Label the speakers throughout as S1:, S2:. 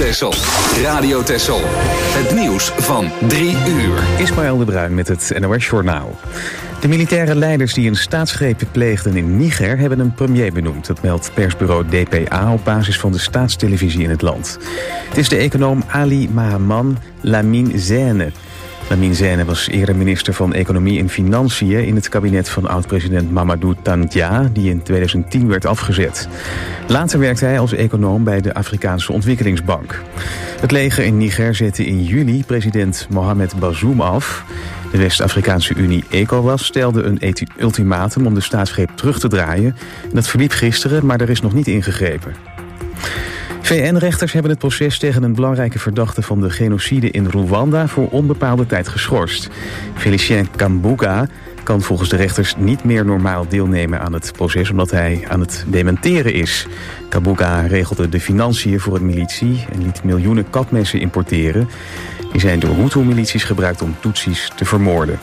S1: Texel. Radio Texel. Het nieuws van 3 uur.
S2: Ismaël de Bruin met het NOS-journaal. De militaire leiders die een staatsgreep pleegden in Niger hebben een premier benoemd. Dat meldt persbureau DPA op basis van de staatstelevisie in het land. Het is de econoom Ali Mahaman Lamine Zene. Lamine Zene was eerder minister van Economie en Financiën in het kabinet van oud-president Mamadou Tandja, die in 2010 werd afgezet. Later werkte hij als econoom bij de Afrikaanse Ontwikkelingsbank. Het leger in Niger zette in juli president Mohamed Bazoum af. De West-Afrikaanse Unie ECOWAS stelde een ultimatum om de staatsgreep terug te draaien. Dat verliep gisteren, maar er is nog niet ingegrepen. VN-rechters hebben het proces tegen een belangrijke verdachte van de genocide in Rwanda voor onbepaalde tijd geschorst. Félicien Kambuga kan volgens de rechters niet meer normaal deelnemen aan het proces omdat hij aan het dementeren is. Kambuga regelde de financiën voor het militie en liet miljoenen kapmessen importeren. Die zijn door Hutu-milities gebruikt om Tutsis te vermoorden.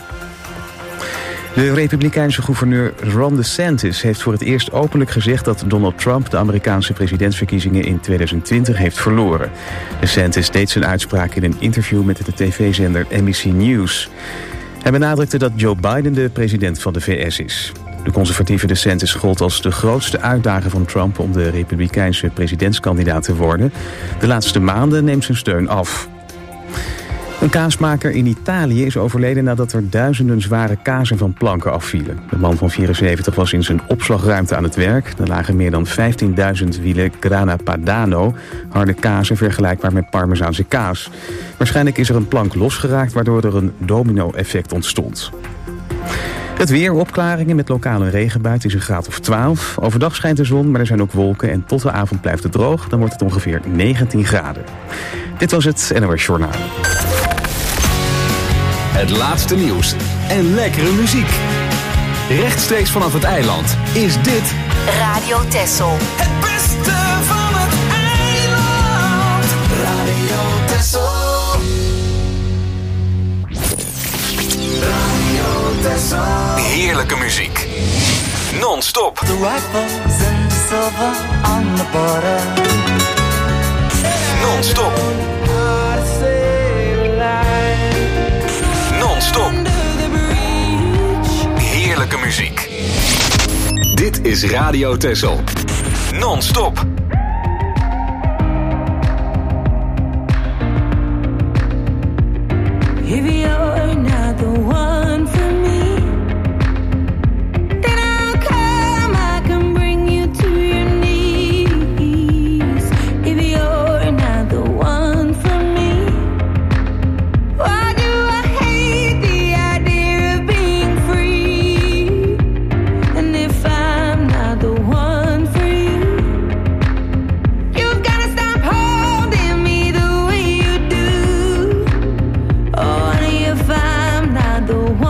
S2: De republikeinse gouverneur Ron DeSantis heeft voor het eerst openlijk gezegd dat Donald Trump de Amerikaanse presidentsverkiezingen in 2020 heeft verloren. DeSantis deed zijn uitspraak in een interview met de tv-zender NBC News. Hij benadrukte dat Joe Biden de president van de VS is. De conservatieve DeSantis gold als de grootste uitdager van Trump om de republikeinse presidentskandidaat te worden. De laatste maanden neemt zijn steun af. Een kaasmaker in Italië is overleden nadat er duizenden zware kazen van planken afvielen. De man van 74 was in zijn opslagruimte aan het werk. Er lagen meer dan 15.000 wielen Grana Padano, harde kazen vergelijkbaar met Parmezaanse kaas. Waarschijnlijk is er een plank losgeraakt waardoor er een domino-effect ontstond. Het weer, opklaringen met lokale regenbui, het is een graad of 12. Overdag schijnt de zon, maar er zijn ook wolken en tot de avond blijft het droog. Dan wordt het ongeveer 19 graden. Dit was het NOS Journaal.
S1: Het laatste nieuws en lekkere muziek. Rechtstreeks vanaf het eiland is dit
S3: Radio Texel.
S4: Het beste van het eiland. Radio Texel. Radio Texel.
S1: heerlijke muziek. Non-stop.
S4: The rifles and the silver on the border.
S1: Non-stop. Non-stop. Heerlijke muziek. Dit is Radio Texel. Non-stop.
S5: If you're not the one for me, then I'll come, I can bring you to your knees. If you're not the one for me, why do I hate the idea of being free? And if I'm not the one for you, you've gotta stop holding me the way you do. Oh, and if I'm not the one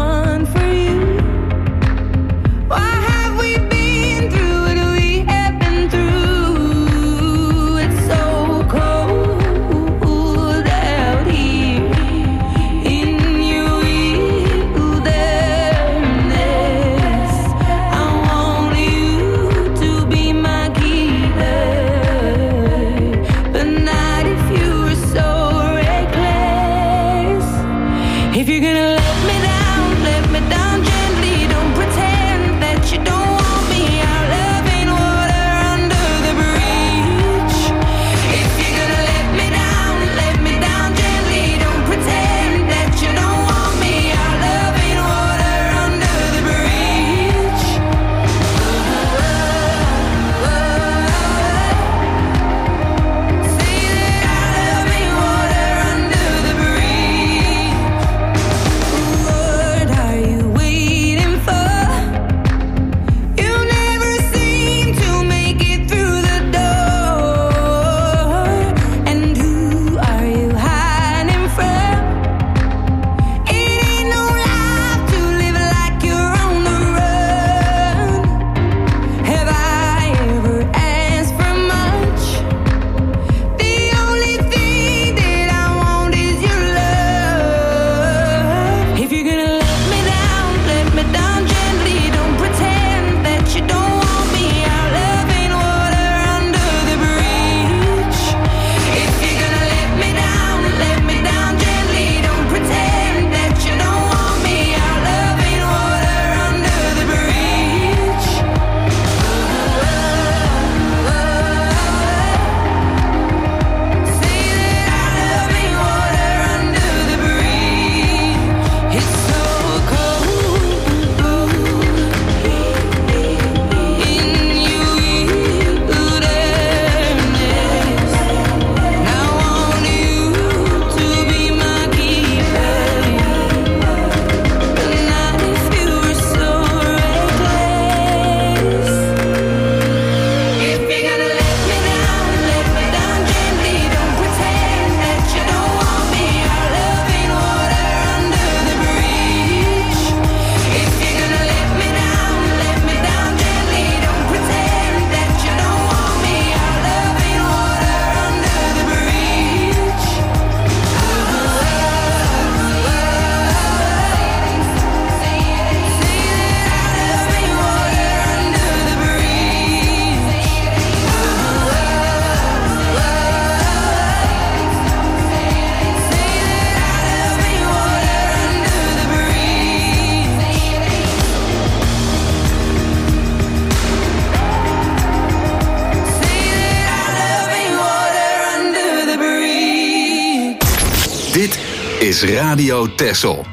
S1: is Radio Texel.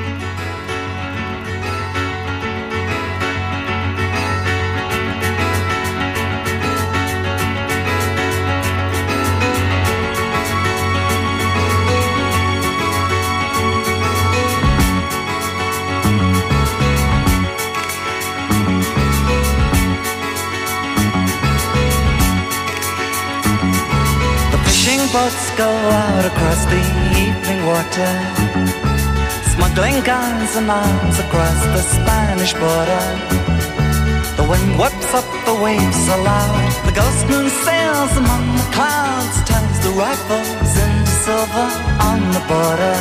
S4: Boats go out across the evening water, smuggling guns and arms across the Spanish border. The wind whips up the waves aloud, the ghost moon sails among the clouds, turns the rifles into silver on the border.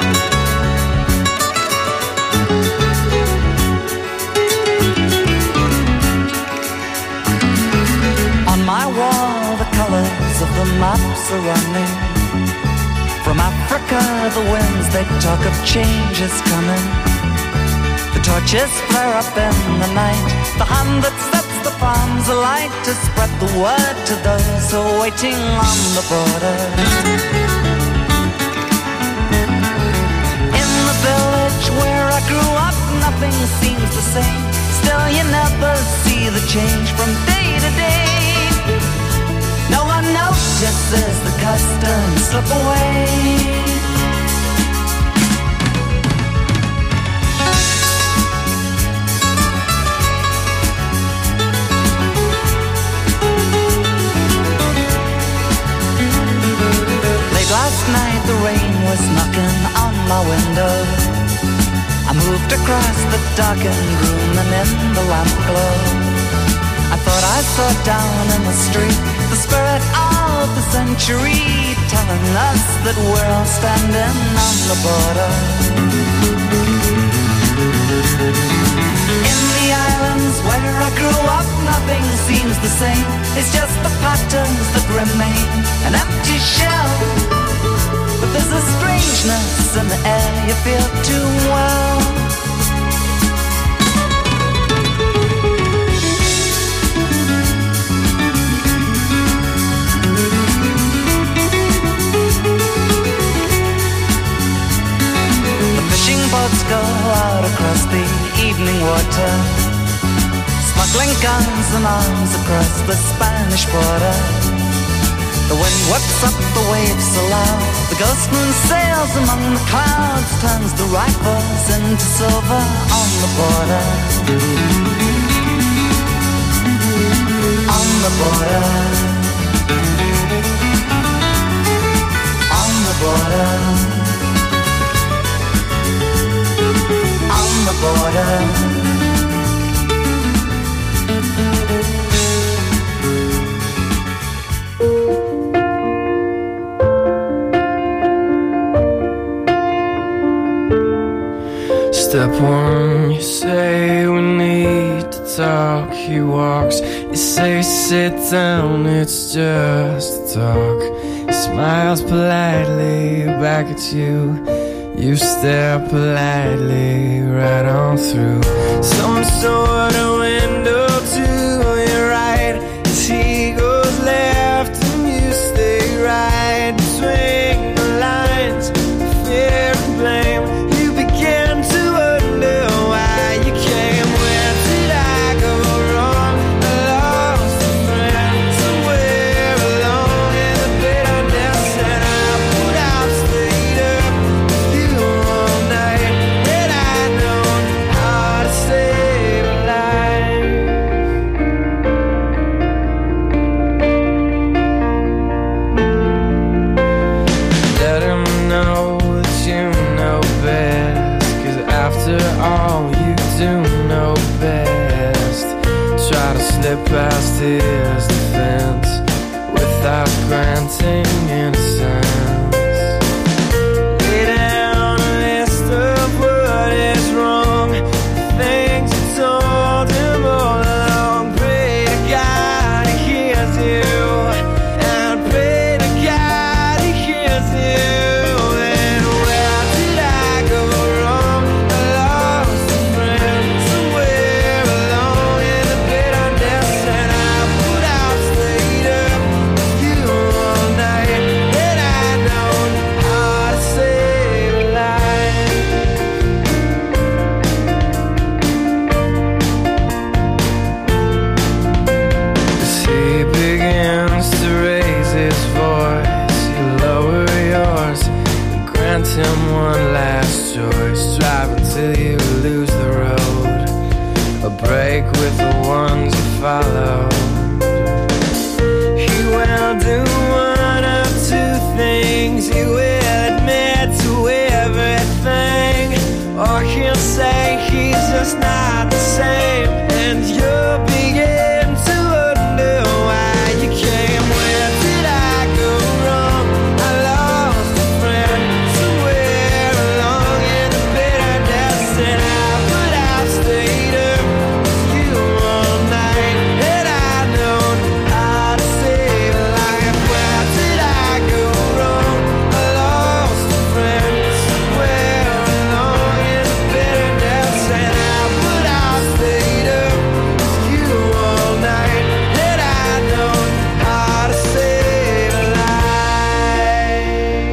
S4: On my wall the colors of the maps are running. From Africa the winds they talk of change is coming. The torches flare up in the night, the hand that sets the farms alight to spread the word to those who are waiting on the border. In the village where I grew up nothing seems the same. Still you never see the change from day to day. No one notices the customs slip away. Late last night the rain was knocking on my window. I moved across the darkened room and in the lamp glow I thought I saw down in the street the spirit of the century, telling us that we're all standing on the border. In the islands where I grew up, nothing seems the same. It's just the patterns that remain, an empty shell. But there's a strangeness in the air you feel too well. Boats go out across the evening water, smuggling guns and arms across the Spanish border. The wind whips up the waves aloud, the ghost moon sails among the clouds, turns the rifles into silver on the border. On the border. On the border. On the border.
S3: Step one, you say we need to talk. He walks, you say sit down, it's just a talk. He smiles politely back at you. You stare politely right on through some sort of window to your right, as he goes left and you stay right. Between the lines, fear and blame, you begin to wonder why you came. Where did I go wrong? I lost a friend somewhere along in the bitterness, and I would have stayed up all night, had I known how to save a life. left him one last choice. Drive until you lose the road, a break with the ones you follow. He will do one of two things. He will admit to everything, or he'll say he's just not the same, and you'll begin to wonder why you came. Where did I go wrong? I lost a friend somewhere along in the bitterness, and I've stayed up with you all night, and I know how to save a life. Where did I go wrong? I lost a friend somewhere along in the bitterness, and I've stayed up with you all night, and I know how to save a life.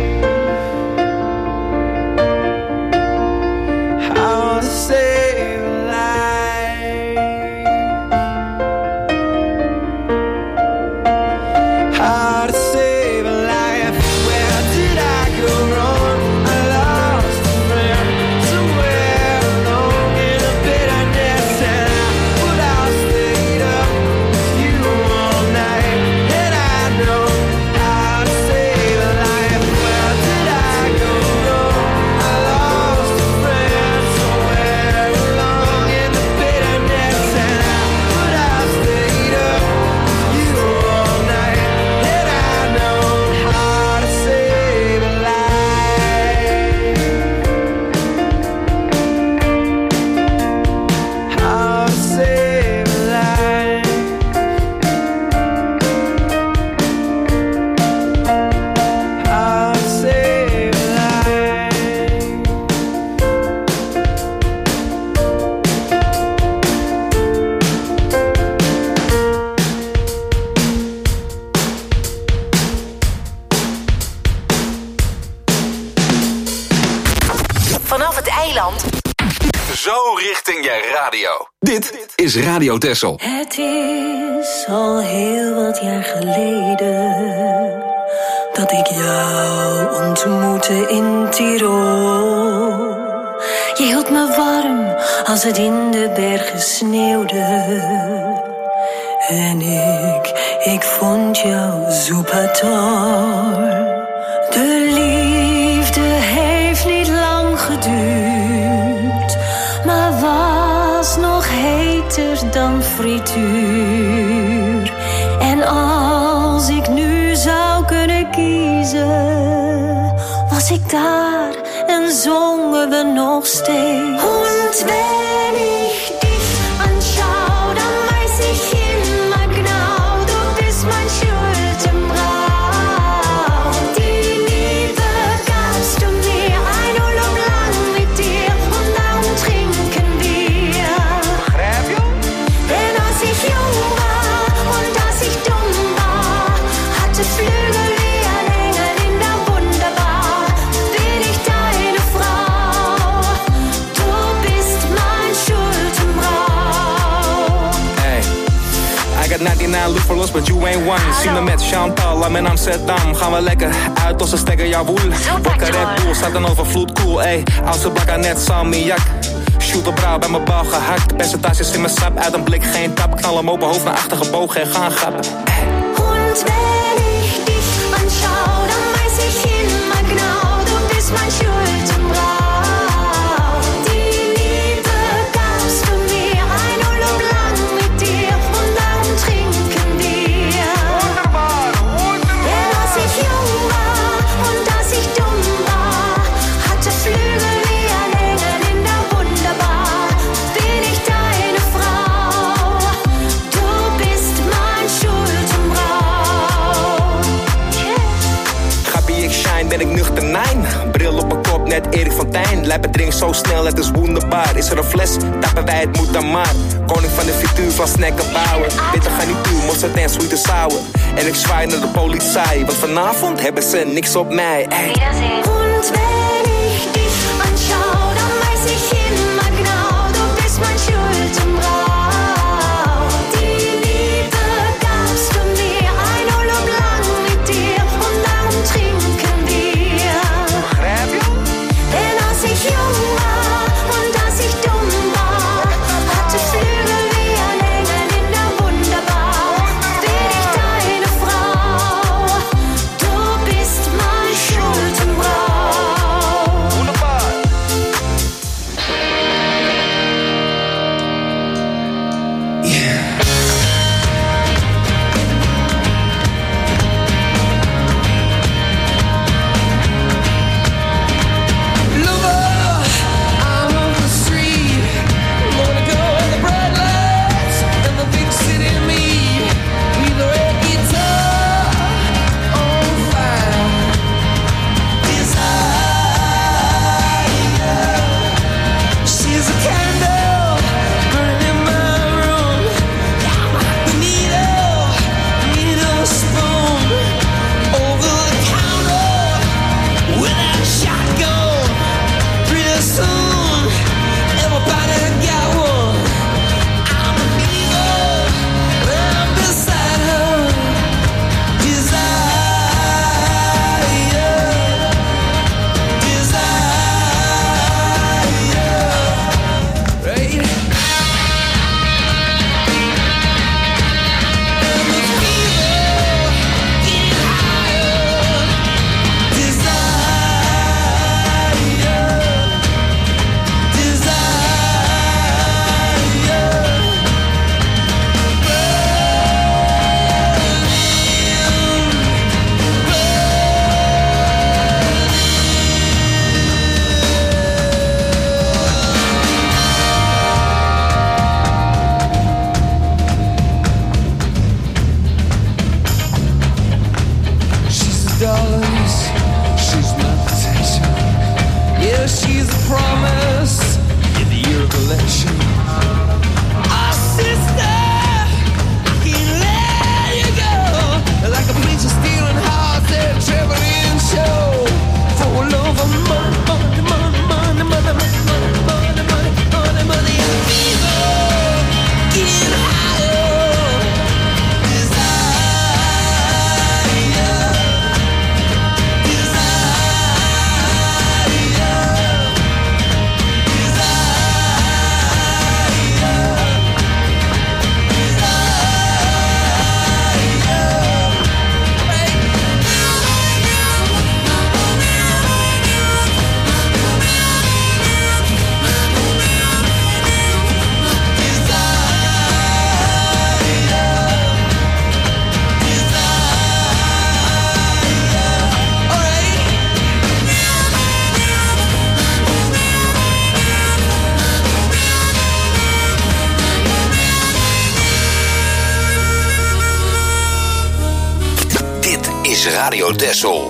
S3: How to save a life. How to save a life. Where did I go wrong? I lost a friend somewhere along in the bitterness, and I've stayed up with you all night, and I know how to save a life. Where did I go wrong? I lost a friend somewhere along in the bitterness, and I've stayed up with you all night, and I know how to save a life. How to save a life. How to save a
S6: Vanaf het eiland.
S1: Zo richting je radio. Dit is Radio Texel.
S5: Het is al heel wat jaar geleden dat ik jou ontmoette in Tirol. Je hield me warm als het in de bergen sneeuwde. En ik vond jou super toll. De liefde heeft niet lang geduurd, maar was nog heter dan frituur. En als ik nu zou kunnen kiezen, was ik daar en zongen we nog steeds. Und wenn ich dich anschau, dann weiß ich immer genau, du bist mein Schuld im Rauch. Die Liebe gabst du mir, ein Urlaub lang mit dir, und darum trinken wir. Denn als ich jung war und als ich dumm war, hatte Flügel wie ein Engel in der Wunderbar. Bin ich deine Frau, du bist mein Schuld im Rauch.
S7: Hey, I got 99 look but you ain't one. Zie me met Chantal, I'm in Amsterdam. Gaan we lekker uit als een stekker, jawoel. Wakker Red Bull, staat een overvloed, cool, ey. Oudste blakker net salmiak. Shoot op brouw bij mijn bal gehakt. Percentages in mijn sap, uit een blik geen tap. Knal hem open, hoofd naar achter gebogen en gaan grappen.
S5: Und wenn ich dich anschau, dann weiß ich immer genau, du bist mein Schuld im Rauch. Die Liebe gabst du mir, ein Urlaub lang mit dir, und darum trinken wir. Denn als ich jung war und als ich dumm war, hatte Flügel wie ein Engel in der Wunderbar. Bin ich deine Frau, du bist mein Schuld im Rauch.
S7: Grappie, ik shine, ben ik nuchter, nein. Bril op mijn kop, net Erik van Tijn. Lijpen drink zo snel, het is wonderbaar. Is er een fles, tappen wij het moet dan maar. Koning van de frituur, van snacken bouwen. Witte garnituur, mosterd en sweet en sour. En ik zwaai naar de politie, want vanavond hebben ze niks op mij. Ey.
S5: Und wenn ich dich anschau, dann weiß ich immer genau, du bist mein Schuld im Rauch. Die Liebe gabst du mir, ein Urlaub lang mit dir, und darum trinken wir.
S3: promise in the year of election. Oh, sister, I can't let you go. Like a preacher stealing hearts at a traveling show. For love of money, money, money, money, money, money, money, money, money, money, money, and fever, getting higher.
S1: Is Radio Texel.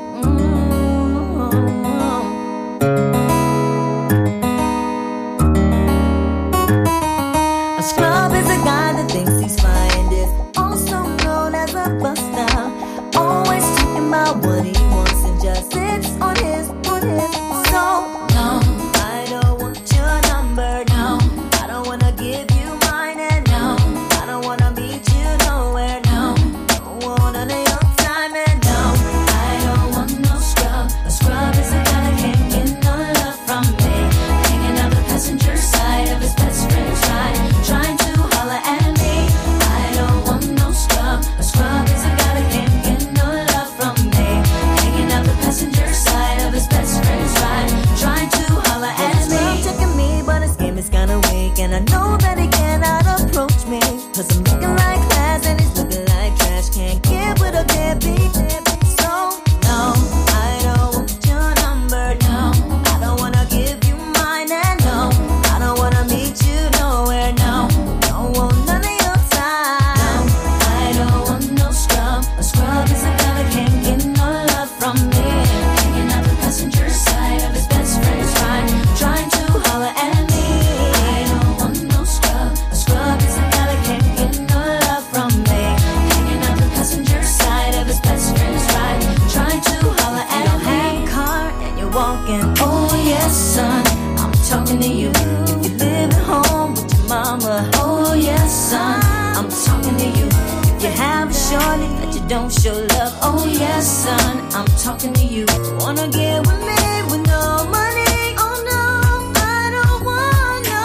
S5: A scrub is a guy that thinks he's fine and is also known as a buster. Always talking about what he wants and just sits on his so no, I don't want your number, no. I don't wanna give you mine and no, I don't wanna meet you nowhere, no. Don't want none of your time and no, I don't want no scrub. A scrub is a guy that can't get no love from me. Hanging out the passenger side of his best friend's ride, trying to holler at me. I don't want no scrub. A scrub is a guy that can't get no love from me. Hanging out the passenger side of his best friend's ride, trying to holler at me. He's checking me, but his game is kinda weak, and I know that he cannot approach me, 'cause I'm looking like class and he's looking like trash. Can't get with a deadbeat. So no, I don't want your number, no. I don't wanna give you mine and no, I don't wanna meet you nowhere, no. Don't want none of your time. I don't want no scrub. A scrub is a guy that can't get no love from me. Hanging out the passenger side of his best friend's ride, trying to holler at me. I don't want no scrub. A scrub is a guy that can't get no love from me. Hanging out the passenger side of his best friend's ride, trying to holler at me. You don't have a car and you're walking. Oh yes, son, I'm talking to you. If you live at home with your mama. Oh yes, son, I'm talking to you. If you have a shorty that you don't show love. Oh yes, son, I'm talking to you. Wanna get with me with no money? Oh no, I don't want no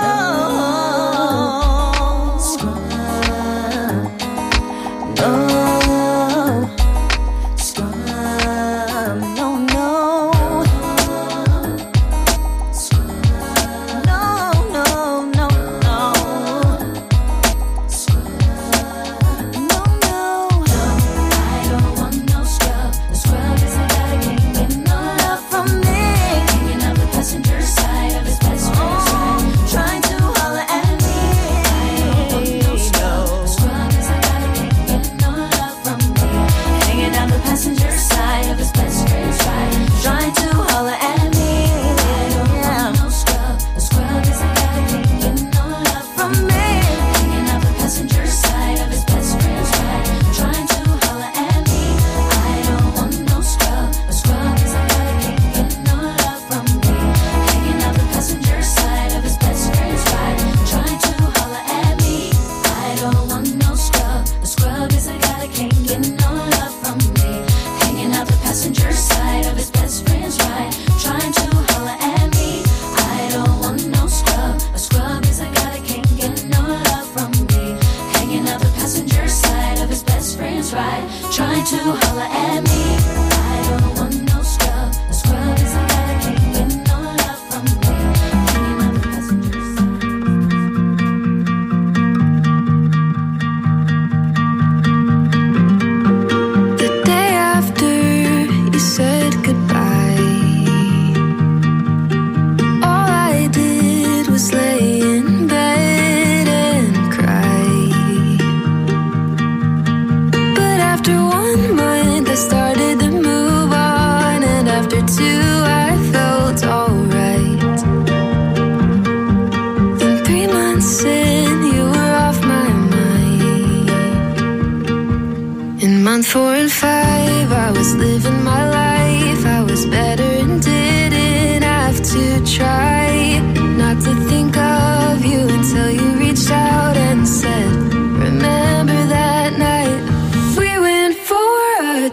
S5: scrub. No scrub. No, no. Scrub. No, no, no, no. Scrub. No, no. I don't want no scrub. The scrub is a guy that can't get no love from me.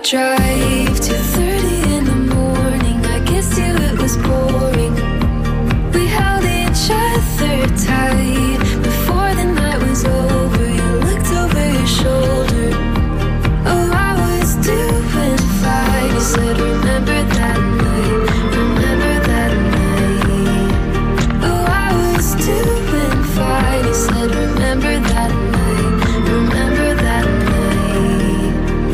S5: drive, 2:30 in the morning. I guess you it was boring. We held each other tight before the night was over. You looked over your shoulder. Oh, I was doing fine. You said, remember that night, remember that night. Oh, I was doing fine. You said, remember that night, remember that night.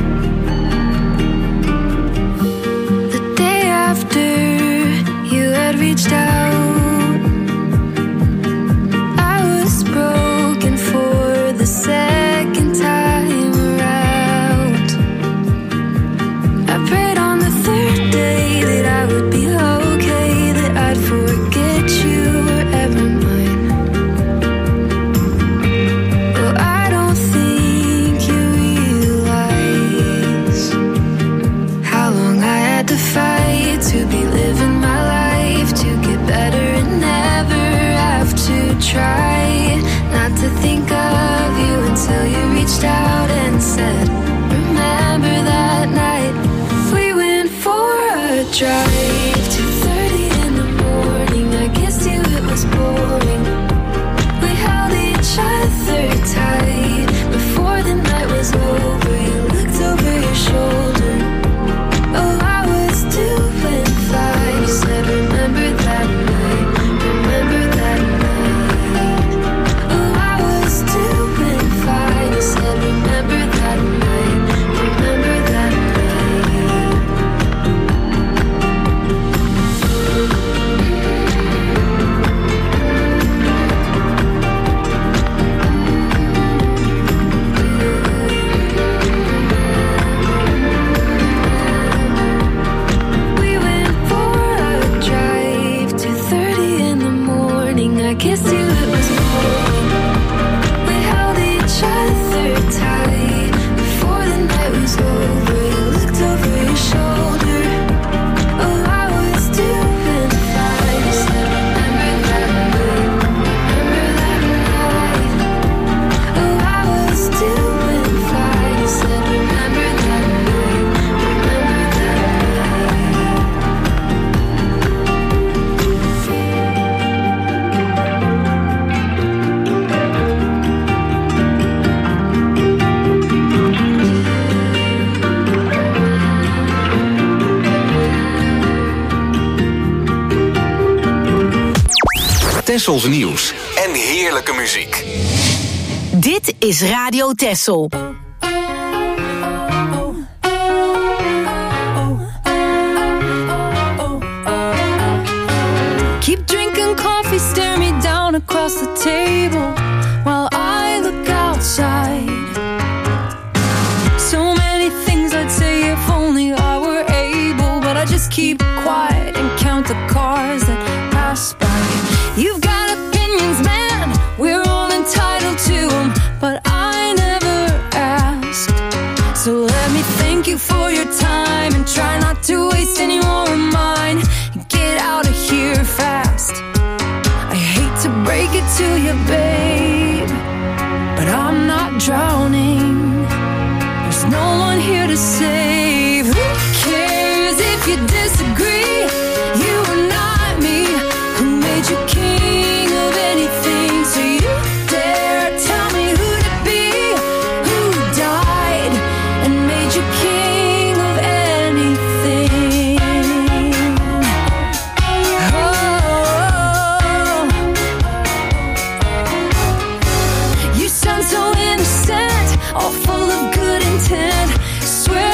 S5: The day after you had reached out, I was broken for the second time around. I prayed on the third day that I would be okay, that I'd forget you were ever mine. Well, I don't think you realize how long I had to fight to be living my life, to get better and never have to try not to think of you until you reached out and said, remember that night we went for a drive, 2:30 in the morning. I guess you it was boring. We held each other tight before the night was over. You looked over your shoulder. Oh, I was doing fine. You said, remember that night, remember that night. Oh, I was doing fine. You said, remember that night, remember that night. We went for a drive, 2:30 in the morning. I guess you it was boring. We held each other tight before the night was over. You looked over your shoulder. Oh, I was doing fine. You said, remember that night, remember that night. Oh, I was doing fine. You said, remember that night, remember that night.
S1: Tessels nieuws en heerlijke muziek.
S6: Dit is Radio Tessel.
S5: Keep drinking coffee, stare me down across the table while I look outside. So many things I'd say if only I were able, but I just keep quiet and count the cars that pass by. You've got opinions, man, we're all entitled to them, but I never asked. So let me thank you for your time and try not to waste any more of mine. Get out of here fast. I hate to break it to you, babe, but I'm not drowning. There's no one here to save. Who cares if you disagree? You are not me. Who made you king of anything? So you dare tell me who to be? Who died and made you king of anything? Oh, you sound so innocent, all full of good intent. Swear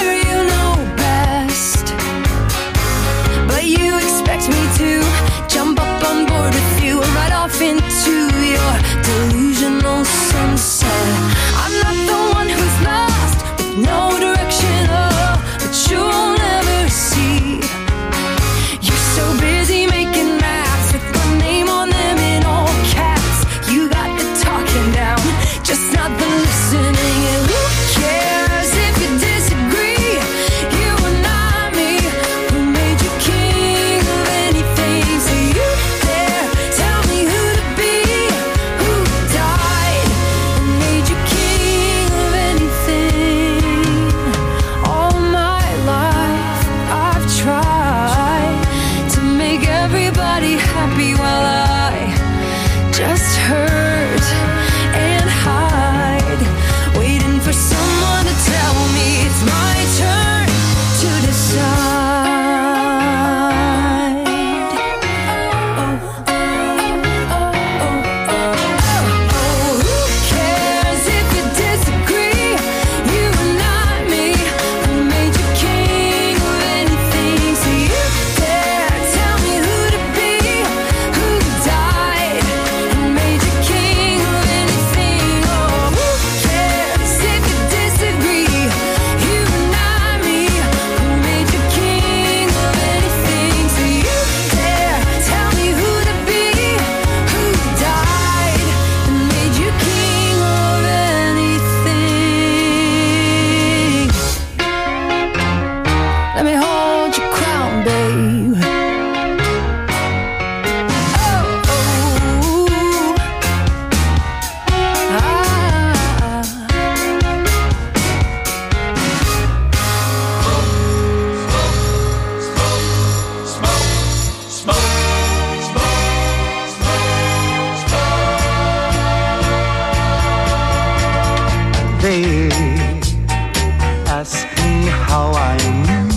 S4: They ask me how I knew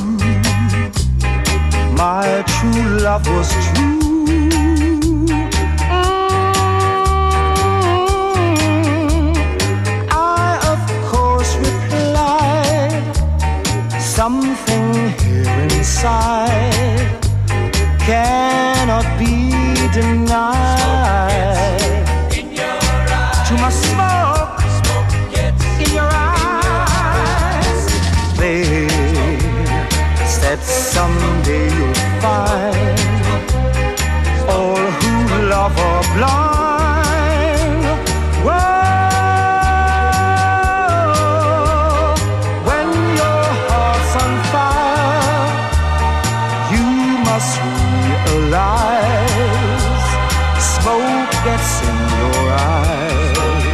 S4: my true love was true. I of course replied, something here inside cannot be denied. Too much smoke in your eyes. They said someday you'll find all who love are blind. Whoa, when your heart's on fire, you must realize smoke gets in your eyes.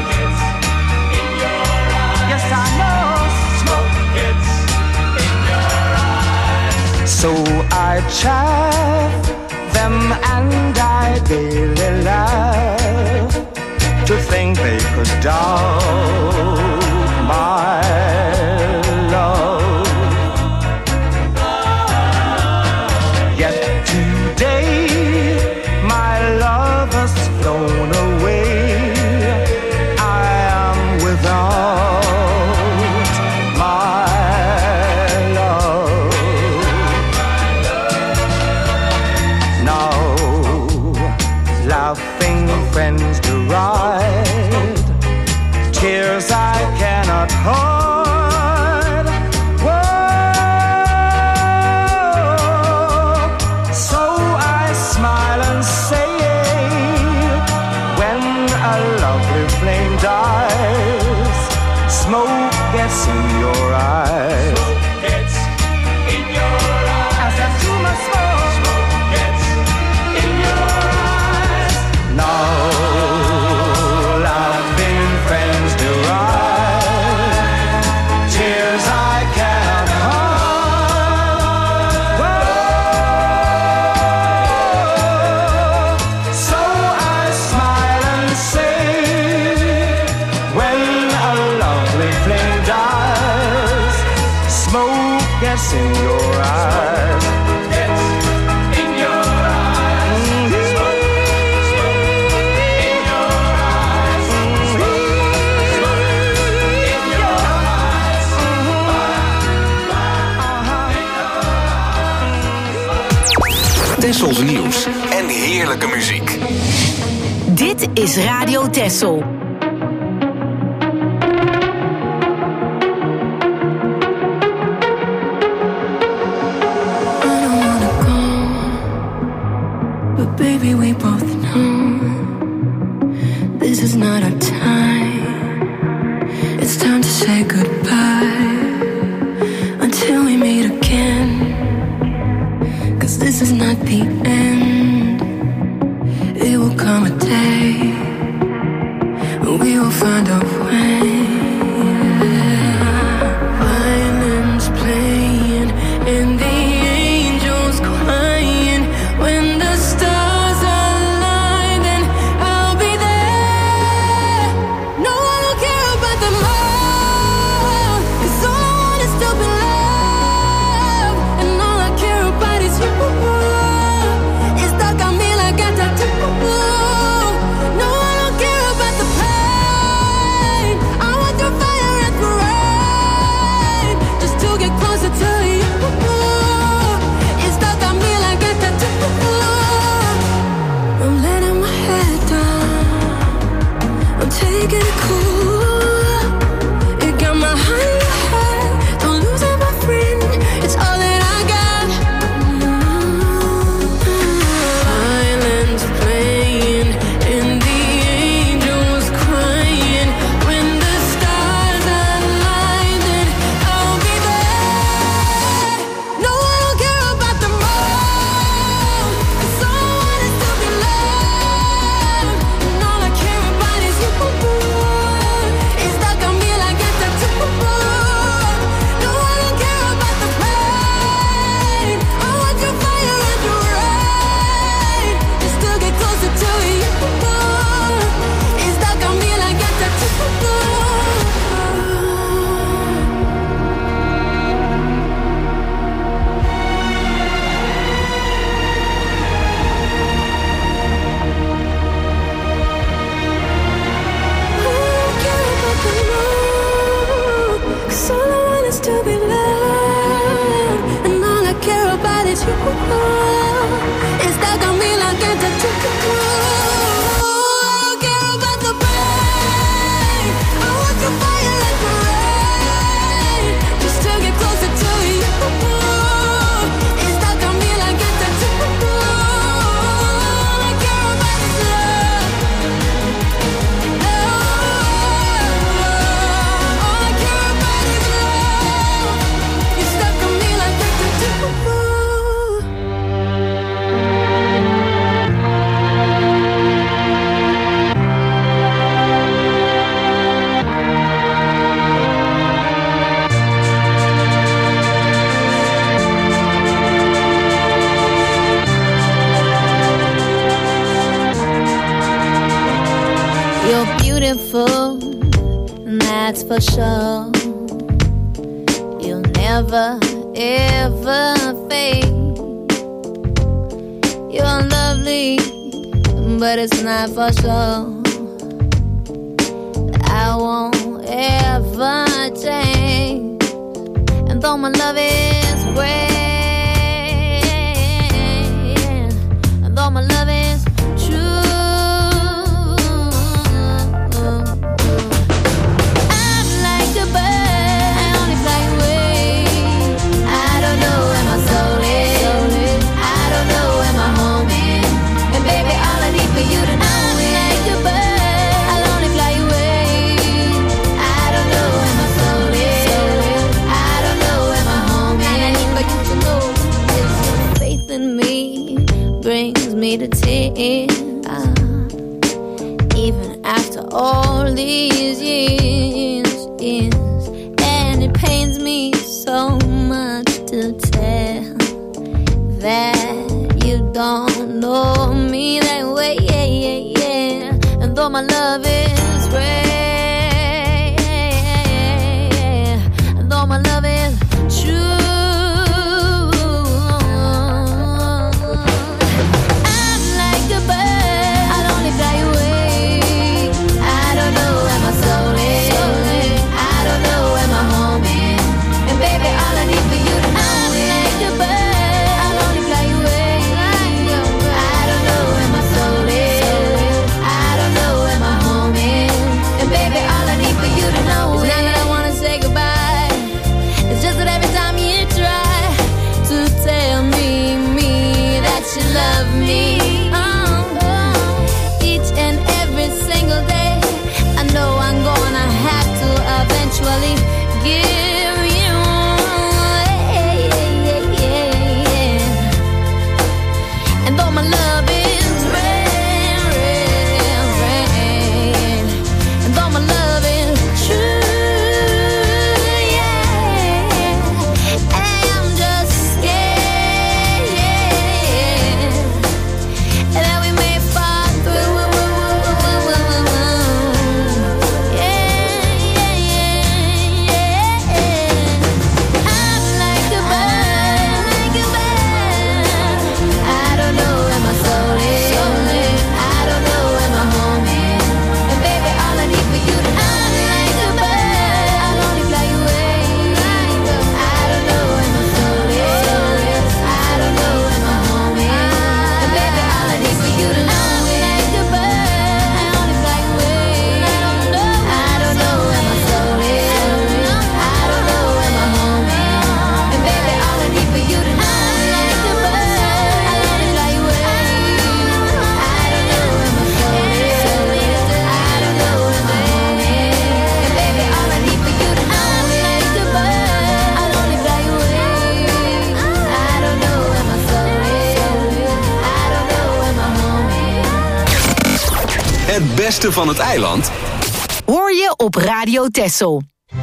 S4: Yes, I know smoke gets in your eyes. So I chaff them and I daily laugh to think they could doubt my love. Yet today my love has flown away. I am without my love. Now laughing friends deride, tears I cannot hide. Whoa, so I smile and say, when a lovely flame dies, smoke gets in your eyes. I said too much smoke gets in your eyes. Now laughing friends deride, tears I cannot hide. Whoa, so I smile and say, when a lovely flame dies, smoke gets in your eyes. In your eyes. Smoke in your eyes. In your eyes.
S1: Tessels nieuws en heerlijke muziek.
S6: Dit is Radio Tessel.
S3: But baby, we both know this is not our time. It's time to say goodbye until we meet again. 'Cause this is not the end. It will come a day when we will find a way. Violins playing and the angels crying. When the stars align, then I'll be there. No one will care about the more, 'cause all I want is to be loved, and all I care about is you.
S5: You're beautiful, and that's for sure. You'll never, ever fade. You're lovely, but it's not for sure. I won't ever change. And though my love is great, and though my love is true, I'm like a bird, I only fly away. I don't know where my soul is, I don't know where my home is. And baby, all I need for you to know is I'm like a bird, I'll only fly away. I don't know where my soul is, I don't know where my home is. And I need for you to know is your faith in me brings me to tears. Even after all these years, and it pains me so much to tell that you don't know me that way, and though my love is great, and though my love is true, I'm like a bird, I'll only fly away. I don't know where my soul is, I don't know where my home is. And baby, all I need for you to know is I'm like a bird, I'll only fly away. I don't know where my soul is, I don't know where my home is. And baby, all I need for you to know is not that I wanna say goodbye. It's just that every time you try to tell me that you love me, each and every single day, I know I'm gonna have to eventually give you away. And though my love is real, and though my love is true, I'm just scared that we may fall through. I'm like a bird, I don't know where my soul is, I don't know where my home is. And baby, all I need for you to know is I'm like a bird, I'll only fly away. I don't know where my soul is, I don't know where my home is. And baby, all I need for you to know is I'm like a bird, I only fly away. I don't know where my soul is, I don't know where my home is. And baby, all I need for you to know is I'm like a bird, I only fly away. I don't know where my soul is, I don't know where my home is. And baby, all I need for you to know is I'm like a bird, I'll only fly away. I don't know where my soul is, I don't know where my home is.
S1: Het beste van het eiland
S6: Hoor je op Radio Texel.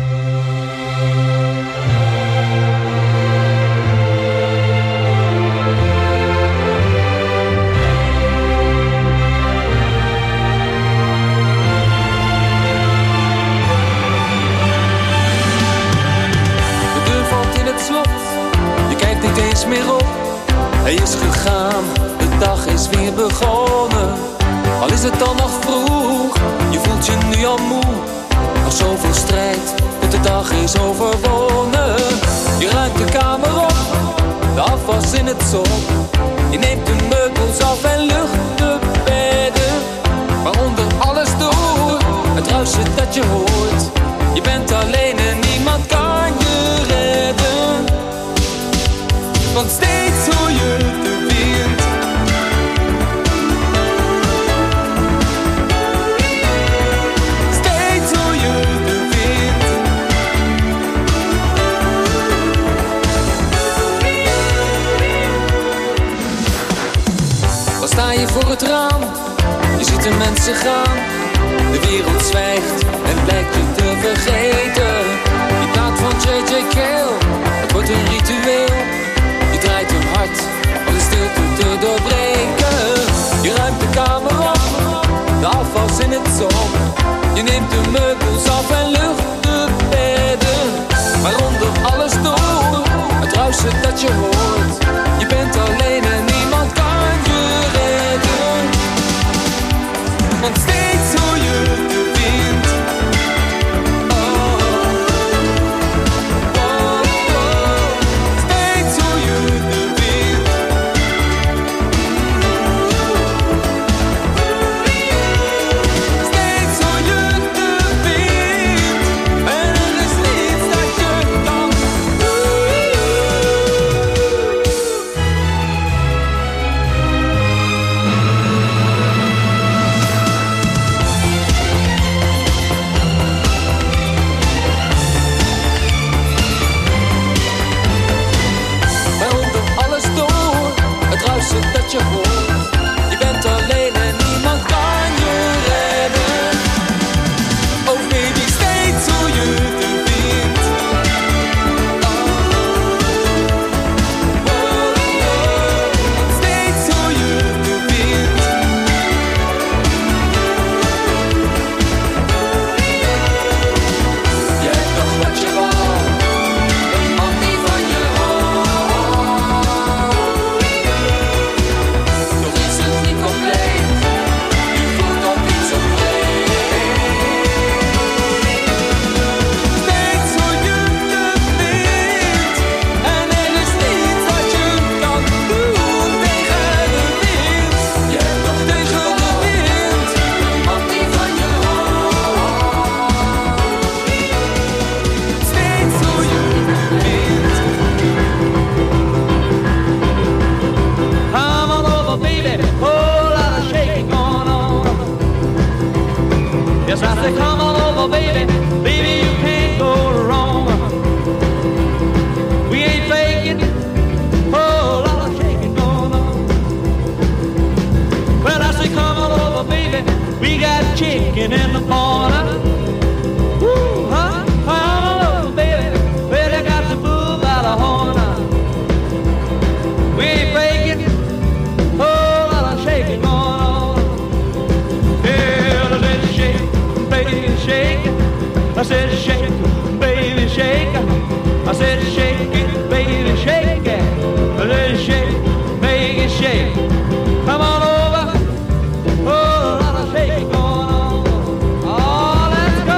S3: De deur valt in het slot, je kijkt niet eens meer op. Hij is gegaan, de dag is weer begonnen. Al is het dan nog vroeg, je voelt je nu al moe. Nog zoveel strijd, tot de dag is overwonnen. Je ruimt de kamer op, de afwas in het zon. Je neemt de meubels af en lucht de bedden. Maar onder alles door, het ruisen dat je hoort. Je bent alleen en niemand kan je redden. Want steeds hoor je de wind. Steeds hoor je de wind. Dan sta je voor het raam, je ziet de mensen gaan. De wereld zwijgt en lijkt je te vergeten. Die plaat van J.J. Cale, het wordt een ritueel. Je draait hem hard om de stilte te doorbreken. Je ruimt de kamer op, de afwas in het zon. ruisen dat je hoort. Je bent alleen en niemand kan je redden. Want steeds hoor je de wind. Oh, oh, oh. Steeds hoor je de wind. Steeds hoor je de wind. En er is niets dat je kan doen. Wij honden alles door, het ruisen dat je hoort. Je bent alleen en niemand kan je redden. Oh baby, steeds hoor je de wind. Oh, oh, oh. Steeds hoor je de wind. Je hebt toch wat je wou, een man die van je houdt. Toch is het niet compleet, je voelt nog niet zo breed. Steeds hoor je de wind, en er is niets wat je kan doen tegen de wind. Je hebt nog tegen de wind, een man die van je houdt. Steeds hoor je de wind.
S8: Come on over, baby, whole lot of shaking going on. Yes, I say come on over, baby, baby, you can't go wrong. We ain't faking, whole lot of shaking going on. Well, I say come on over, baby, we got chicken in the corner. Woo, huh? Come on over, baby, well, I got the bull by the horn. We ain't faking, whole lot of shaking going on. Yeah, let's shake, baby, shake. I said shake, baby, shake. I said shake it, baby, shake it. Let's shake, baby, shake. Come on over, whole lot of shaking going on. Oh, let's go.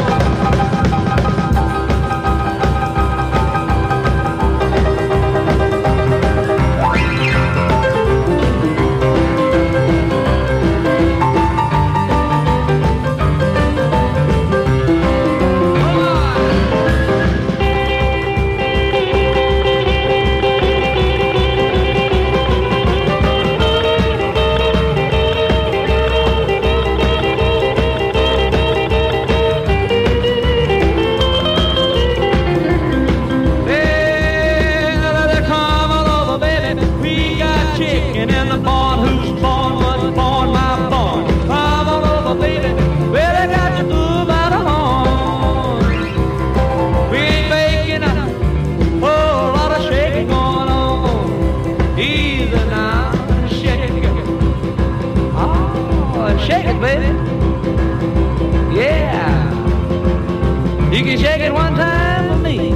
S8: Hey, come on over, baby. We got chicken in the barn. Who's born was born, my born. Come on over, baby. Well, I got you through by the horn. We ain't making a whole lot of shaking going on. Easy now, shake it. Oh, shake it, baby. Yeah. You can shake it one time with me.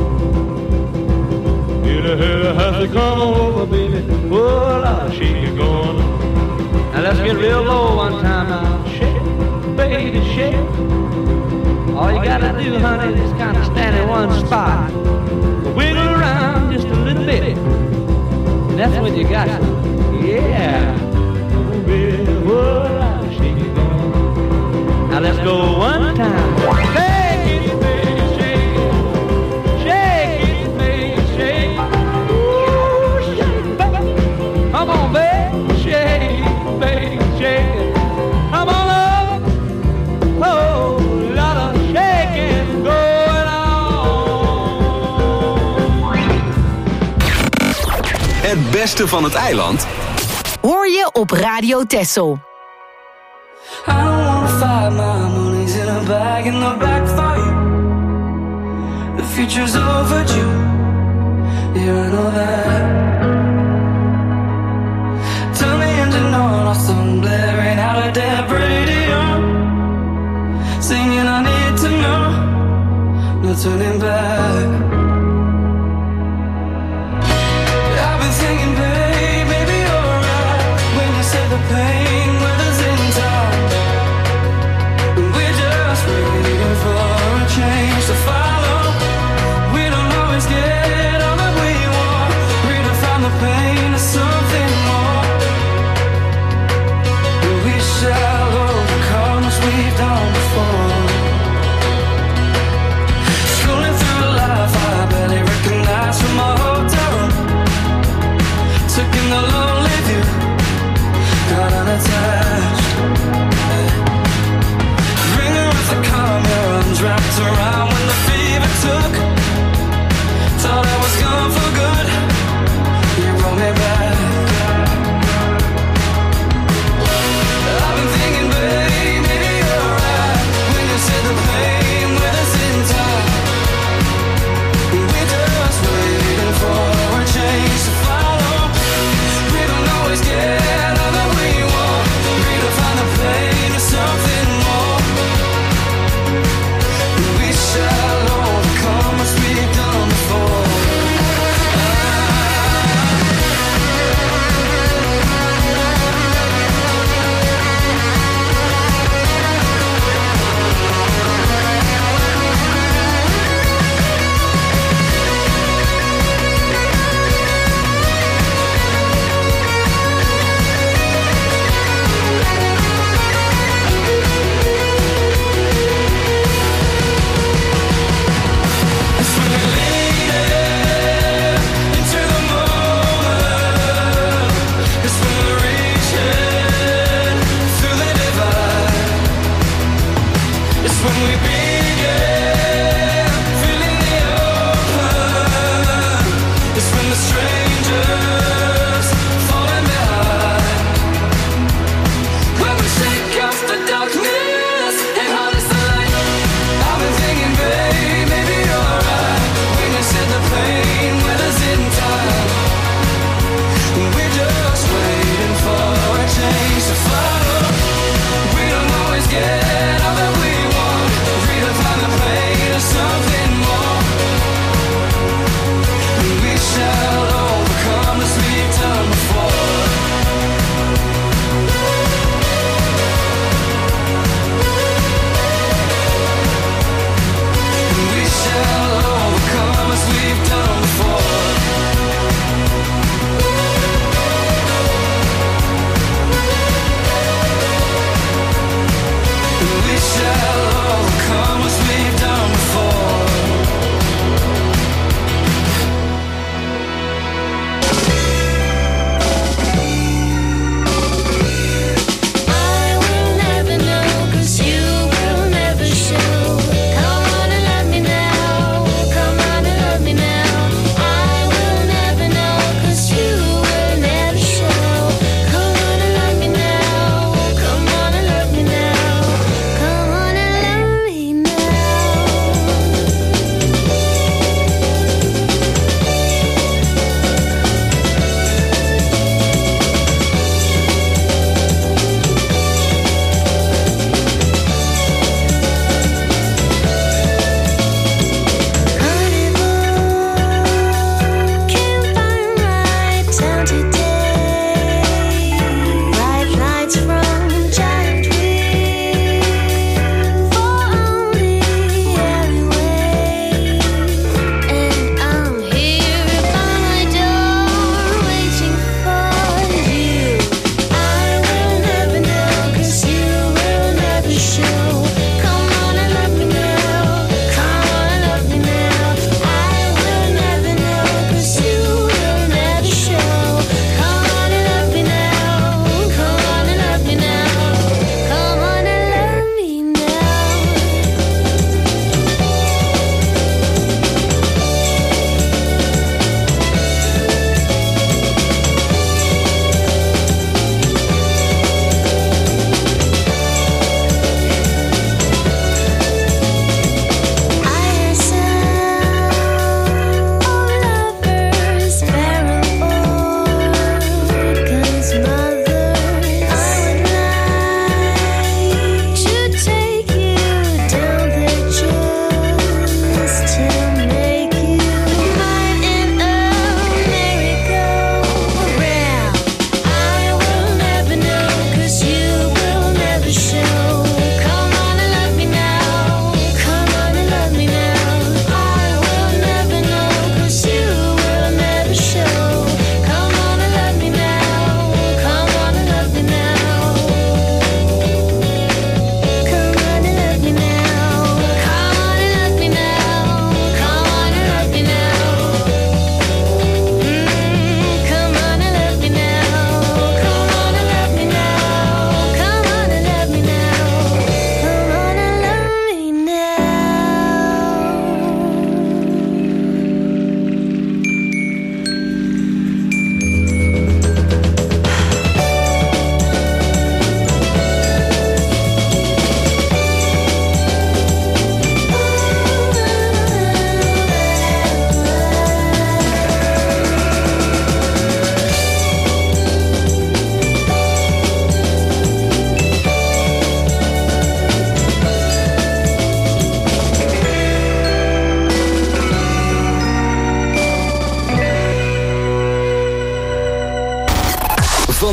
S8: Has to come over, baby. Whole lot of shaking going on. Now let's get real low one time now. Shake, baby, shake. All you gotta do, honey, is kind of stand in one spot. Wiggle around just a little bit. And that's when you got some. Yeah. Oh, baby, whole lot of shaking going on. Now let's go one time. Shake it, baby, shake it. Shake it, baby, shake it. Ooh, shake it, baby. Come on, baby, shake it, baby, shake it. Come on up. Oh, lot of shaking going on.
S1: Het beste van het eiland
S6: Hoor je op Radio Texel.
S4: I don't wanna fight, my money's in a bag in the back for you. The future's overdue, yeah, I know that. Turn the engine on, off some blaring out of dead radio. Singing I need to know, no turning back.
S3: we've done before. Scrolling through life, I barely recognize from my hotel room. Taking the lonely view, got unattached. Ringer with the calm, your arms wrapped around when the fever took. Thought I was gone for good, you brought me back. I've been thinking, baby, you're right.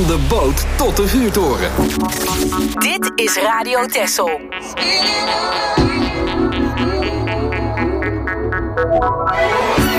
S1: de boot tot de vuurtoren.
S6: Dit is Radio Texel.
S5: Thank